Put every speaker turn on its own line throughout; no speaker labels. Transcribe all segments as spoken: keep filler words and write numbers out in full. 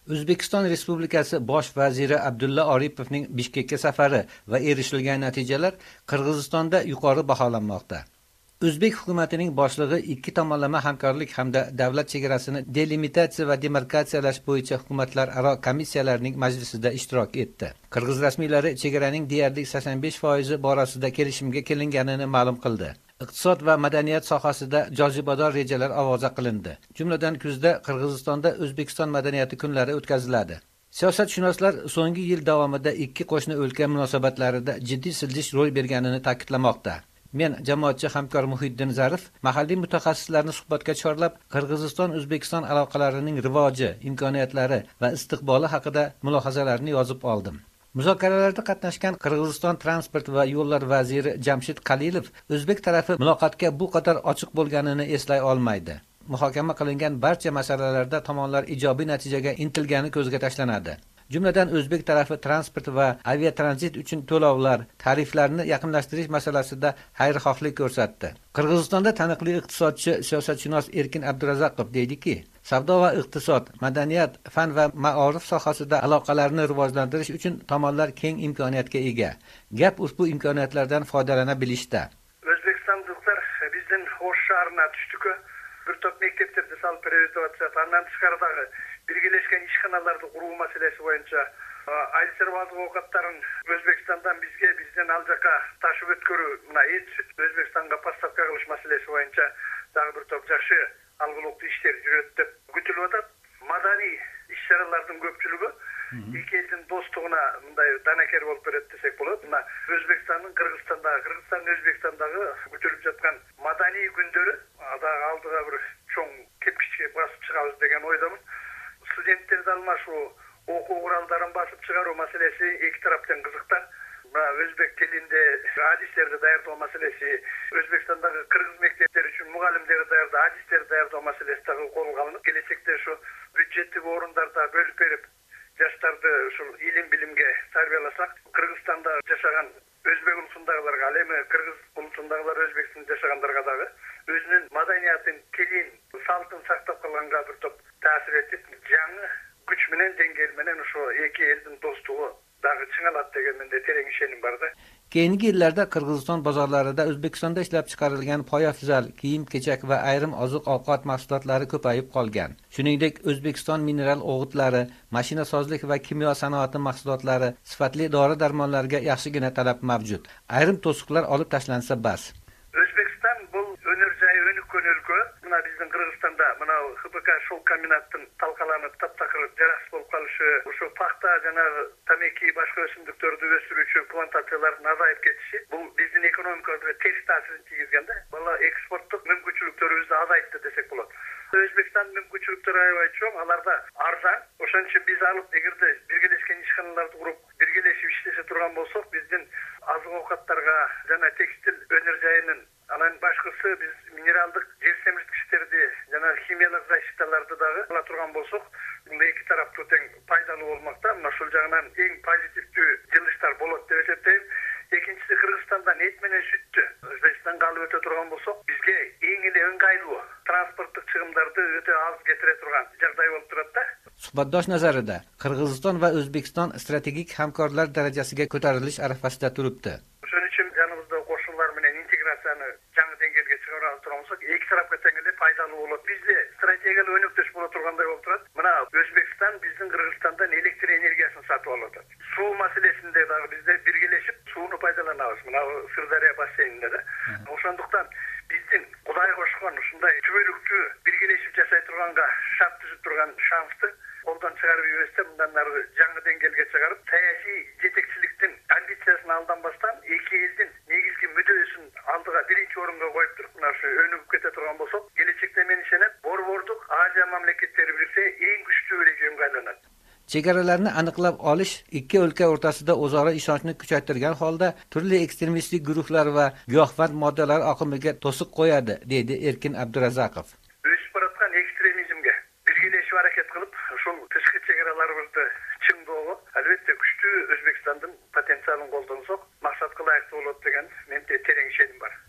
O'zbekiston Respublikasi Bosh vaziri Abdulla Oripovning Bishkekka safari va erishilgan natijalar Qirg'izistonda yuqori baholanmoqda. O'zbek hukumatining boshlig'i ikki tomonlama hamkorlik hamda davlat chegarasini delimitatsiya va demarkatsiyalash bo'yicha hukumatlararo komissiyalarning majlisida ishtirok etdi. Qirg'iz rasmiylari chegaraning deyarli sakson besh foizi borasida kelishimga kelinganini ma'lum qildi. Iqtisod va madaniyat sohasida jozibador rejalar ovoza qilindi. Jumladan kuzda Qirg'izistonda O'zbekiston madaniyati kunlari o'tkaziladi. Siyosatshunoslar so'nggi yil davomida ikki qo'shni o'lka munosabatlarida jiddiy siljish ro'y berganini ta'kidlamoqda. Men jamoatchi hamkor Muhiddin Zarif mahalliy mutaxassislarni suhbatga chorlab, Qirg'iziston-O'zbekiston aloqalarining rivoji, imkoniyatlari va istiqboli haqida mulohazalarni yozib oldim. Muzokaralarda qatnashgan Qirg'iziston transport va yo'llar vaziri Jamshid Qalilov o'zbek tarafi muloqotga bu qadar ochiq bo'lganini eslay olmaydi. Muhokama qilingan barcha masalalarda tomonlar ijobiy natijaga intilgani ko'zga tashlanadi. Jumladan o'zbek tarafi transport va aviatranzit uchun to'lovlar, tariflarni yaqinlashtirish masalasida xayrixohlik ko'rsatdi. Qirg'izistonda taniqli iqtisodchi, siyosatshunos Erkin Abdurazaqov deydiki, savdo va iqtisod, madaniyat, fan va ma'orif sohasida aloqalarni rivojlantirish uchun tomonlar keng imkoniyatga ega. Gap ushbu imkoniyatlardan foydalana bilishda.
O'zbekistonliklar bizdan O'sh shahrına tushdik. Bir top maktablarda sal prioritizatsiya, andan tashqaridagi birlashgan ishxonalarni quruv masalasi bo'yicha alternativ ovqatlarin O'zbekistondan bizga, bizdan aljaqa tashib o'tkaru, mana et O'zbekistonga поставка qilish masalasi bo'yicha daha bir top yaxshi algılıqlı işler yürüt deb күтүлүп атат. Madaniy iş-şaralarning ko'pchiligi ikki elning do'stligina bunday danakar bo'lib beradi desek bo'ladi. Mana O'zbekistonning Qirg'izistondagi, Qirg'iziston O'zbekistondagi күтүлүп жаткан madaniy күндөрү алдыга bir cho'ng kepkichga basып chiqamiz degan o'ydaman. Studentlarni almashuv, o'quv qurollarini basып chiqaruv masalasi ikki tarafdan qiziqda. O'zbek tilinde hadislerdi dayartoo masalesi, O'zbekistondagi Qirg'iz maktablar uchun muallimleri dayartoo, hadisleri dayartoo masalesi qo'lga olinib, kelajakda shu byudjetdagi o'rinlarda bölüp berip, yoshlarni shu ilim bilimga tarbiyalasak, Qirg'izistonda yashagan o'zbek ulusundagilarga, alemi Qirg'iz ulusundagilar O'zbekistonda yashaganlarga dagı o'zining madaniyatin, kelin, saltын saqlab qolganga bir top ta'sir etib, жаңы kuch bilan dengel bilan shu ikki elning do'stligi dağı çınalat degan mende tereң işenim barda.
Keyingi yillarda Qirg'iziston bozorlarida O'zbekistonda ishlab chiqarilgan poyafzal, kiyim-kechak va ayrim oziq-ovqat mahsulotlari ko'payib qolgan. Shuningdek, O'zbekiston mineral o'g'itlari, mashinasozlik va kimyo sanoati mahsulotlari, sifatli dori-darmonlarga yaxshigina talab mavjud. Ayrim to'siqlar olib tashlansa bas.
O'zbekiston bu o'nir joyi o'nik o'lka. Mana bizning Qirg'izistonda mana H P K shol kombinatining talqalanib tap-taqir jaraksiz bo'lib qolishi, o'sha paxta jana tamaki boshqa o'simliklarni o'stiruvchi plantatsiyalarning azayib ketishi bu bizning ekonomikaga ters ta'sir yetkazganda, bola eksportlik mumkinchiliklarimizni azaytdi desak bo'ladi. O'zbekiston mumkinchiliklari aytcham, alarda arzon, o'shaning uchun biz olib egirdi birgalashgan ishxonalarni qurib, birgalashib ishlasa turgan bo'lsak, bizning oziq-ovqatlarga jana tekstil o'nir joyining alan boshqasi biz mineraldik yer semirtkichlerde jana kimiyalik защиталарды dagı ala turgan bo'lsak, bu ikki tarafda teng foydali bo'lmoqda. Mana shu jag'dan eng pozitiv jilishlar bo'ladi deb hisoblayman. Ikkinchisi Qirg'izistondan et bilan sütni O'zbekistonga olib o'ta turgan bo'lsak, bizga eng ele o'ng'ayli transportlik chiqimlarni o'ta oz keltira turgan joy bo'lib turadi.
Suhbatdosh nazarida Qirg'iziston va O'zbekiston strategik hamkorlar darajasiga ko'tarilish arafasida turibdi.
Shuning uchun janimizda qo'shnilar bilan integratsiyani yangi dengizga chiqara turamiz. Ikki tarafga tengli foydali bo'ladi. Bizda strategiyalik o'nakdosh bo'la turganday bo'lib turadi. Mana O'zbekiston bizning Qirg'izistondan elektr energiyasini sotib oladi. Suv masalasida da bizda birgalashib suvni foydalanamiz. Mana Sirdaryo basseynida da. O'shandukdan bizning Xudoy qo'shgan shunday tübölükçü birgalashib yashay turganga shart tuzib turgan shansni qo'ldan chiqarib yuborsa, bundan nari yangi dengizga chiqarib, siyosiy yetakchilikdan ambitsiyasini aldanmasdan ikki elning negizgi мүддесін aldıga birinchi o'ringa qo'yib turib, mana shu o'nigib keta turgan bo'lsak, kelajakda men ishonib, bor-bordiq Asiya mamlakatlari birlikda eng kuchli o'lkaga aylanadi.
Chegaralarni aniqlab olish ikki o'lka o'rtasida o'zaro ishonchni kuchaytirgan holda turli ekstremistik guruhlar va giyohvand moddalar oqimiga to'siq qo'yadi, dedi Erkin Abdurazaqov.
O'sib borayotgan ekstremizmga birgalashib harakat qilib, shu tashqi chegaralarimizni chingdog'i albatta kuchli O'zbekistonning potensialini qo'ldansak, maqsadga loyiq bo'ladi degan menda tereң ishonim bor.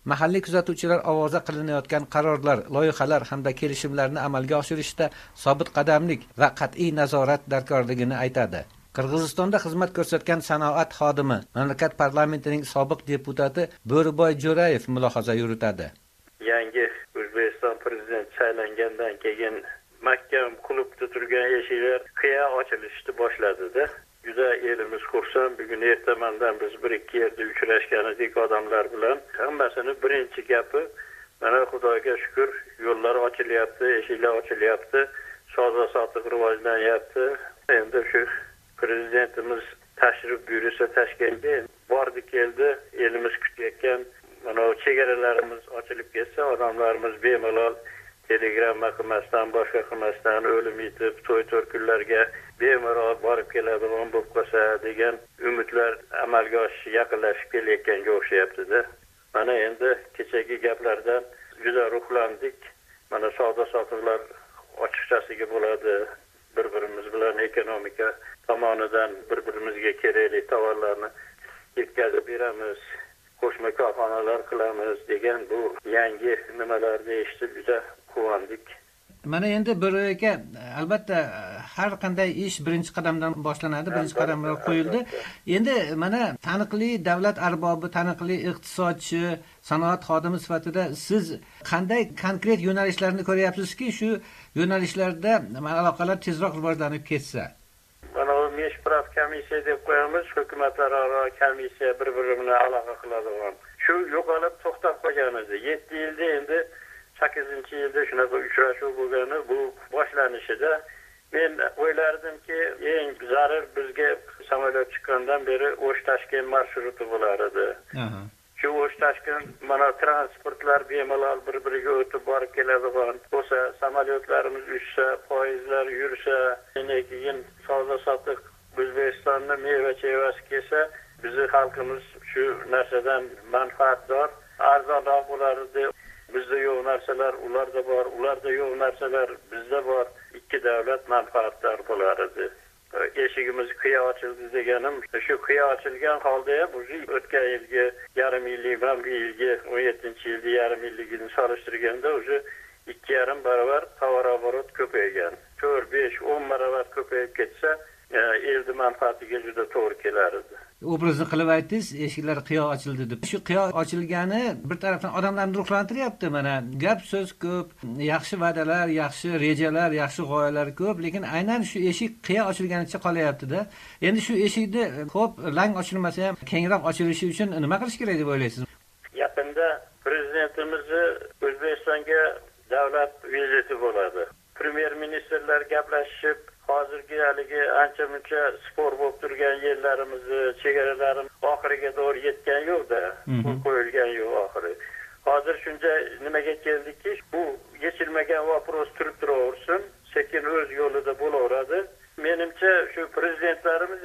mahalliy kuzatuvchilar ovoza qilinayotgan qarorlar, loyihalar hamda kelishimlarni amalga oshirishda sobit qadamlik va qat'iy nazorat darkorligini aytadi. Qirg'izistonda xizmat ko'rsatgan sanoat xodimi, mamlakat parlamentining sobiq deputati Bo'riboy Jo'rayev mulohaza yuritadi.
Yangi O'zbekiston prezidenti saylangandan keyin mahkam qulupda turgan eshiklar qiya ochilishni boshladi-da. Juda elimiz xursand. Bugun ertamandan biz bir ikki yerda uchrashgan edik odamlar bilan. Hammasini birinchi gapi, mana Xudoga shukr, yo'llar ochilyapti, eshiklar ochilyapti, savdo sotiq rivojlanyapti. Endi shu prezidentimiz tashrif buyursa Toshkentga bordi keldi, elimiz kutayotgan mana chegaralarimiz ochilib ketsa, odamlarimiz bemalol telegramma qilmasdan, boshqa qilmasdan o'lim yetib, to'y to'rkunlarga bemalol borib keladigan bo'lib qolsa degan umidlar amalga oshishi yaqinlashib kelayotganga o'xshayapti-da. Mana endi kechagi gaplardan juda ruhlandik. Mana savdo sotiqlar ochiqchasiga bo'ladi. Bir-birimiz bilan ekonomika tomonidan bir-birimizga kerakli tovarlarni yetkazib beramiz, qo'shma korxonalar qilamiz degan bu yangi nimalarni eshitib juda quvondik.
Mana endi bir aka, albatta har qanday ish birinchi qadamdan boshlanadi, birinchi qadamlar qo'yildi. Endi mana taniqli davlat arbobi, taniqli iqtisodchi, sanoat xodimi sifatida siz qanday konkret yo'nalishlarni ko'ryapsizki, shu yo'nalishlarda aloqalar tezroq rivojlanib ketsa?
Mana bu meshprav komissiya deb qo'yamiz, hukumatlararo komissiya bir-biri bilan aloqa qiladigan. Shu yo'qolib to'xtab qolgan edi. yetti yilda endi sakkizinchi yilda shunaqa uchrashuv bo'lgani bu boshlanishida men o'ylardimki, eng zarur bizga samolyot chiqqandan beri O'sh-Toshkent marsruti bo'lar edi. Shu O'sh-Toshkent mana transportlar bemalol bir-biriga o'tib borib keladigan bo'lsa, samolyotlarimiz uchsa, poyezdlar yursa, keyin savdo sotiq O'zbekistonning meva-chevasi kelsa, bizning xalqimiz shu narsadan manfaatdor, arzonroq bo'lardi. Bizda yo'q narsalar ularda bor, ularda yo'q narsalar bizda bor. Ikki davlat manfaatdor bo'lar edi. Eshigimiz qiya ochildi deganim, shu qiya ochilgan holda ham o'tgan yilgi yarim yillik, bu yilgi o'n yettinchi yilda yarim yilligini solishtirganda o'sha ikki yarim barobar tovar-oborot ko'paygan. to'rt, besh, o'n barobar ko'payib ketsa, eldi manfaatiga juda to'g'ri kelar edi.
Obrazni qilib aytdingiz, eshiklar qiyo ochildi deb. Shu qiyo ochilgani bir tarafdan odamlarni ruhlantiryapti. Mana gap so'z ko'p, yaxshi va'dalar, yaxshi rejalar, yaxshi g'oyalar ko'p, lekin aynan shu eshik qiyo ochilganicha qolyapti-da. Endi shu eshikni ko'p lang ochilmasa ham kengroq ochilishi uchun nima qilish kerak deb o'ylaysiz?
Yaqinda prezidentimiz O'zbekistonga davlat viziti bo'ladi. Premyer ministrlar gaplashib, hozirgi haligi ancha muncha spor bo'lib turgan yerlarimizni, chegaralarimiz oxiriga doğru yetgan yo'q-da, bu qo'yilgan yo'q oxiri. Hozir shuncha nimaga keldikki, bu yechilmagan vopros turib turaversin, sekin o'z yo'lida bo'laveradi. Menimcha shu prezidentlarimiz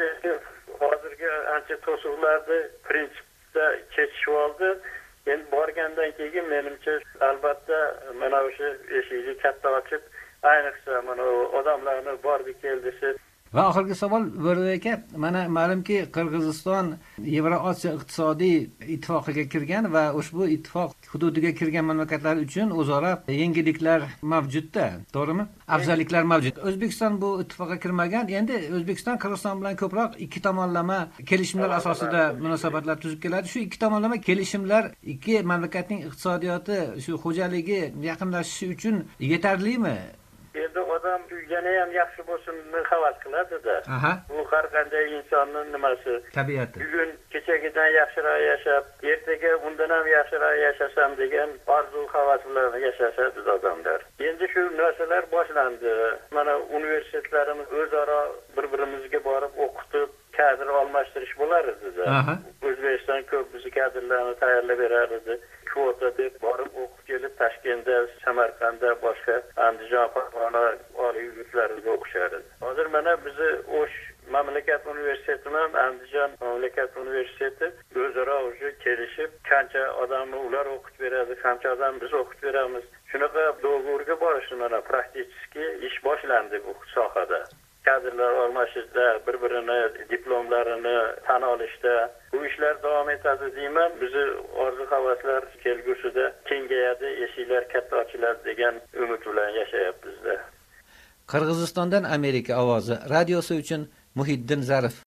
hozirgi ancha to'siqlarni prinsipda chechishib oldi. Endi borgandan keyin menimcha albatta mana o'sha eshikni katta ochib, ayniqsa mana odamlarni bordi keldisi.
Va oxirgi savol Bo'ri aka, mana ma'lumki Qirg'iziston Yevrosiyo iqtisodiy ittifoqiga kirgan va ushbu ittifoq hududiga kirgan mamlakatlar uchun o'zaro yengilliklar mavjudda, to'g'rimi? Afzalliklar mavjud. O'zbekiston bu ittifoqqa kirmagan. Endi O'zbekiston Qirg'iziston bilan ko'proq ikki tomonlama kelishimlar asosida munosabatlar tuzib keladi. Shu ikki tomonlama kelishimlar ikki mamlakatning iqtisodiyoti, shu xo'jaligi yaqinlashishi uchun yetarlimi?
Endi odam yana ham yaxshi bo'lishini havas qiladi-da. Bu har qanday insonning nimasi,
tabiati.
Bugun kechagidan yaxshiroq yashab, ertaga undan ham yaxshiroq yashasam degan orzu havas bilan yashashadi odamlar. Endi shu narsalar boshlandi. Mana universitetlarimiz o'zaro bir-birimizga borib o'qitib, kadr almashtirish bo'lar edi-da. O'zbekiston ko'p bizni kadrlarni tayyorlab berar edi. Kvota deb borib o'qib kelib Toshkentda, Samarqandda, boshqa Andijon, Farg'ona oliy yurtlarida o'qishar edi. Hozir mana bizni O'sh mamlakat universiteti bilan Andijon mamlakat universiteti o'zaro o'sha kelishib, qancha odamni ular o'qitib beradi, qancha odam biz o'qitib beramiz. Shunaqa do'g'urga borishni mana praktik ish boshlandi bu sohada. kadrlar almashishda, bir-birini diplomlarini tan olishda bu ishlar davom etadi deyman. Bizni orzu-havaslar kelgusida kengayadi, eshiklar katta ochiladi degan umid bilan yashayapmiz-da.
Qirg'izistondan Amerika ovozi radiosi uchun Muhiddin Zarif.